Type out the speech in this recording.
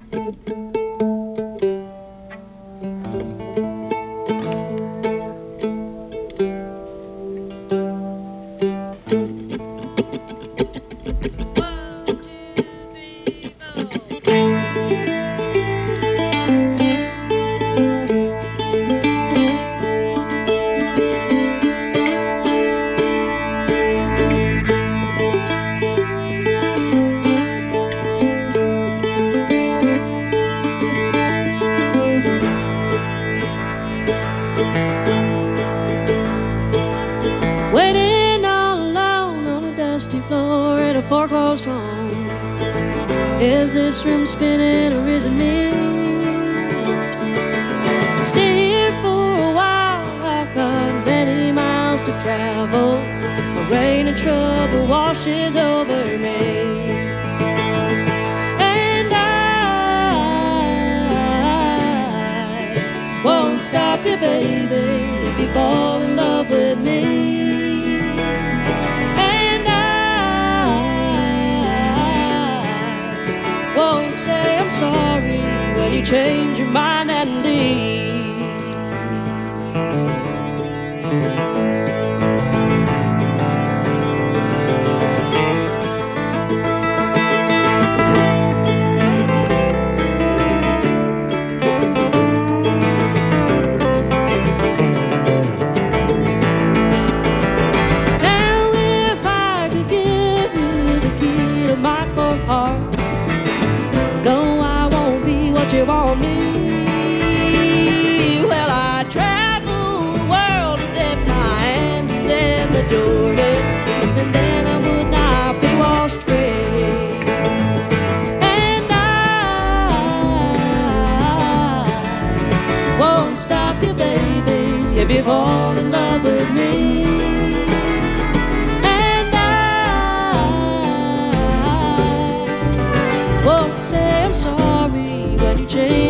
Waiting all alone on a dusty floor in a foreclosed home. Is this room spinning or is it me? Stay here for a while, I've got many miles to travel. The rain and trouble washes over me, and I won't stop you, baby, if you fall in love with me. Say I'm sorry when you change your mind and leave. Now if I could give you the key to my cold heart, no, I won't be what you want me. Well, I travel the world to dip my hands in the Jordan. Even then I would not be washed free. And I won't stop you, baby, if you fall in love with me. Won't say I'm sorry when you change